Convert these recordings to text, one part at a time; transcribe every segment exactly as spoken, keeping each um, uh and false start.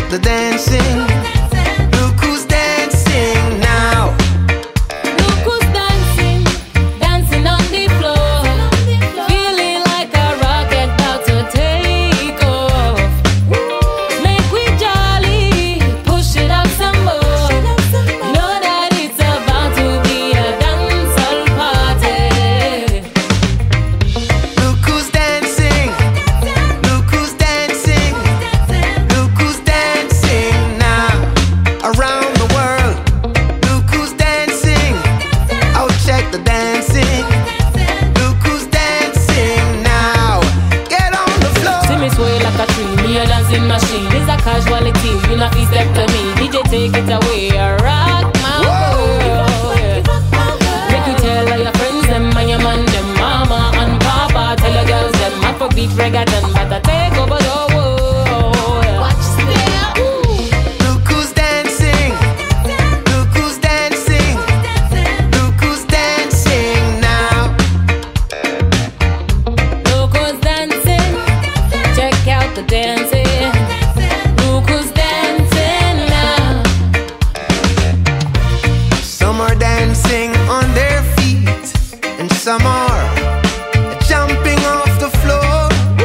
check the dancing. Look who's dancing now. Look who's dancing, dancing on the floor, feeling like a rocket about to take off. Make we jolly, push it up some more. Know that it's about to be a dancehall party. Look who's dancing. Look who's dancing. Look who's dancing now. Around the world. Look who's dancing. I'll check the dancing. Look who's dancing now. Get on the floor. See me sway like a tree, me a dancing machine. It's a casualty, you not feel step to me. D J take it away, rock my world. Make you tell all your friends them and your man them, mama and papa. Tell your girls them, I forbeat reggaeton, but I take over the world. Watch step. Look who's dancing. Look who's dancing. Look who's dancing now. Look who's dancing, check out the dancing. Look who's dancing now. Some are dancing on their feet, and some are jumping off the floor.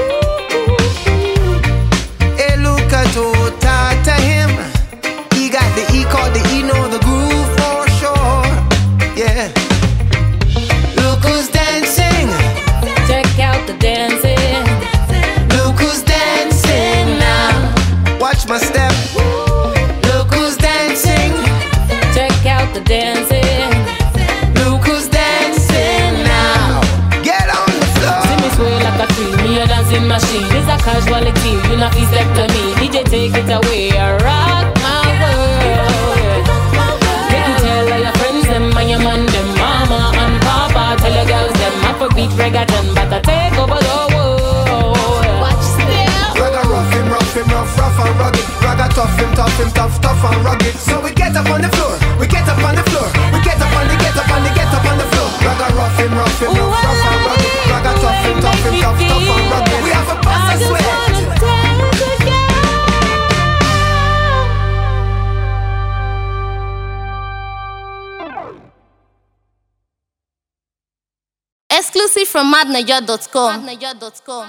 Hey, look at Tota to him. He got the E called the E, know the groove for sure. Yeah. Look who's dancing. Check out the dancing. Look who's dancing now. Watch my step. Look who's dancing. Check out the dancing. Look who's dancing now. Get on the floor. See me sway like a tree, me a dancing machine. It's a casualty, you not feel step to me. D J take it away, rock my world. Make you tell all your friends them and your man them, mama and papa. Tell your girls them, I forbeat reggaeton, but I take over the world. Watch step. Ragga rough him, rough him, rough, rough and rugged. Ragga tough him, tough him, tough, tough and rugged. So we get up on the floor, we get up on the floor, we get up on the, get up on the, get up on the floor. Ragga rough him, rough him, rough, rough and rugged. Ragga tough him, tough him, tough, tough and rugged. We have a bust of sweat. Exclusive from madnaja dot com.